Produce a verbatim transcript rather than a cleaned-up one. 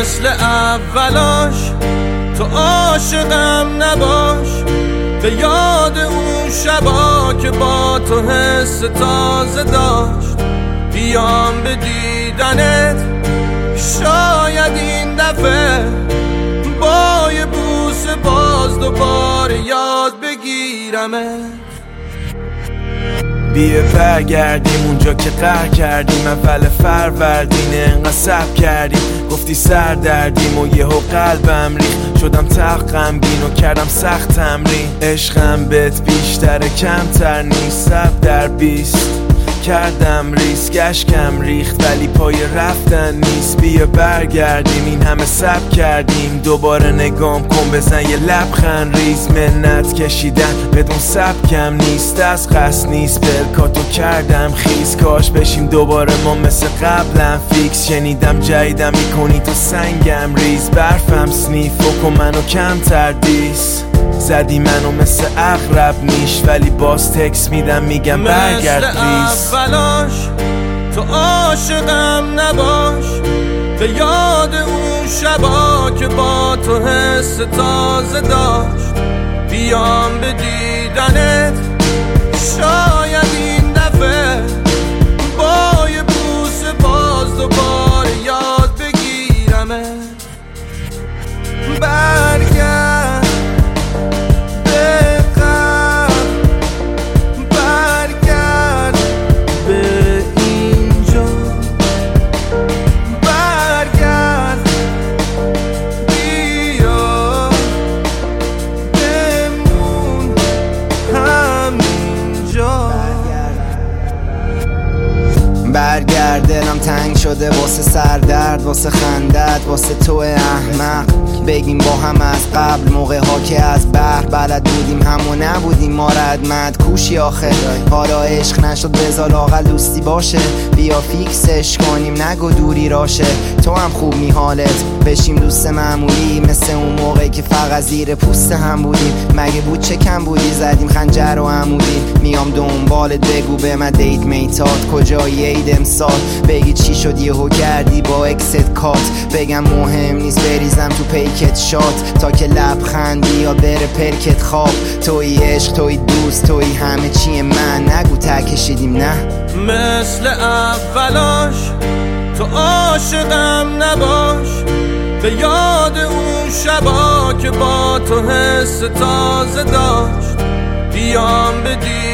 مثل اولاش تو عاشقم نباش، به یاد اون شبا که با تو حس تازه داشت. بیام به دیدنت شاید این دفعه با یه بوس باز دوباره یاد بگیرمت. بیا برگردیم اونجا که قهر کردیم، اول فروردین انقدر صبر کردیم، گفتی سر دردیم و یهو قلبم ریخت، شدم تق غمگین و کردم سخت تمرین. عشقم بهت بیشتره کمتر نیست، صد در بیست کردم ریسک، اشکم ریخت ولی پای رفتن نیست. بیا برگردیم این همه صبر کردیم، دوباره نگام کن بزن یه لبخند ریز. منت کشیدن بدون سبکم نیست، از قصد نیست پلکاتو کردم خیز. کاش بشیم دوباره ما مثل قبلم فیکس، شنیدم جدیدم میکنی تو سنگم ریز. برفم سنیف و منو کم تردیس، زدی منو مثل اغرب نیش ولی باز تکس میدم میگم برگرد پلیز. مثل اولاش تو عاشقم نباش، به یاد اون شبا که با تو حس تازه داشت. بیام به دیدنت شاید این دفعه با یه بوس باز دوباره یاد بگیرمت. برگرد برگرد، دلم تنگ شده واسه سردرد، واسه خندت، واسه تو احمق. بگیم با هم از قبل موقع ها که از بحر بلد بودیم همو نبودیم ما ردمد کوشی آخه. حالا عشق نشد بذار لااقل دوستی باشه، بیا فیکسش کنیم نگو دوری راشه. تو هم خوب می حالت بشیم دوست معمولی، مثل اون موقعی که فقط زیر پوست هم بودیم. مگه بود چه کم بودی زدیم خنجر و عمودی. میام دنبالت بگو به من دیت میتات کجایی عید امسال، بگی چی شد یهو کردی با اکست کات. بگم مهم نیست بریزم تو پیکت شات تا که لبخندی یا بره پرکت خواب. توی عشق توی دوست توی همه چی من، نگو ته کشیدیم نه. مثل اولاش تو عاشقم نباش، به یاد اون شبا که با تو حس تازه داشت. بیام به